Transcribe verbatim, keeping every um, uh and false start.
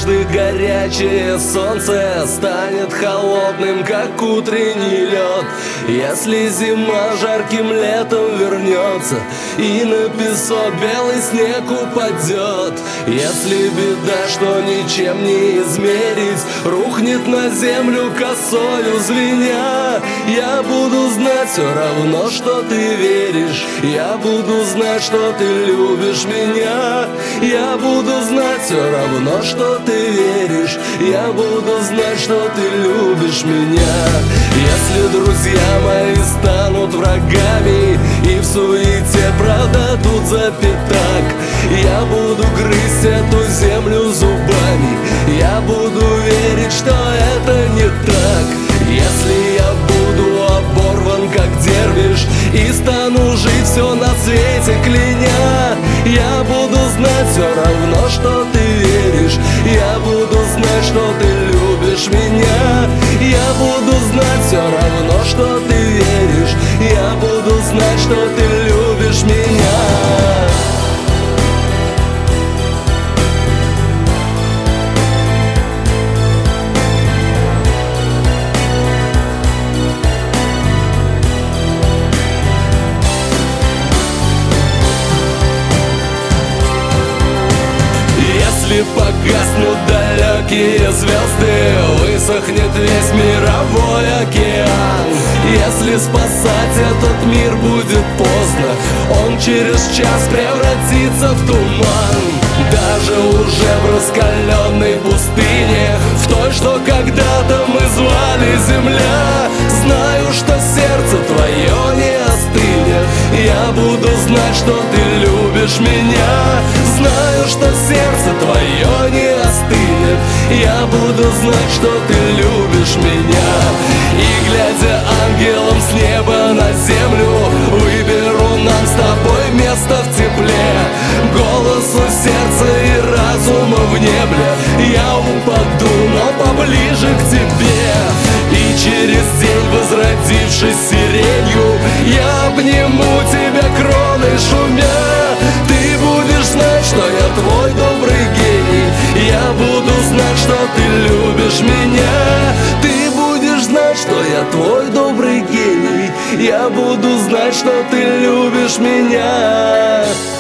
однажды горячее солнце станет холодным, как утренний лед. Если зима жарким летом вернется и на песок белый снег упадет, если беда, что ничем не измерить, рухнет на землю косою звеня, я буду знать все равно, что ты веришь, я буду знать, что ты любишь меня, я буду знать все равно, что ты веришь, я буду знать, что ты любишь меня. Если друзья мои станут врагами и в суете продадут за пятак, я буду грызть эту землю зубами, я буду верить, что это не так. Если я буду оборван, как дервиш, и стану жить все на свете кляня, я буду знать все равно, что ты веришь, я буду знать, что ты любишь меня, я буду знать все равно, что ты веришь, я буду знать, что ты любишь меня. Если погаснут далекие звезды, высохнет весь мировой океан. Если спасать этот мир будет поздно, он через час превратится в туман. Даже уже в раскаленной пустыне, в той, что когда-то мы звали земля, знаю, что сердце твое не остынет, я буду знать, что ты любишь меня, знаю, что сердце твое не остынет, я буду знать, что ты любишь меня. И глядя ангелом с неба на землю, выберу нам с тобой место в тепле, голосу сердца и разума в небе я упаду, но поближе к тебе. И через день, возродившись сиренью, я обниму тебя кроной шумя. Ты будешь знать, что я твой добрый гений, я буду знать, что ты любишь меня. Ты будешь знать, что я твой добрый гений, я буду знать, что ты любишь меня.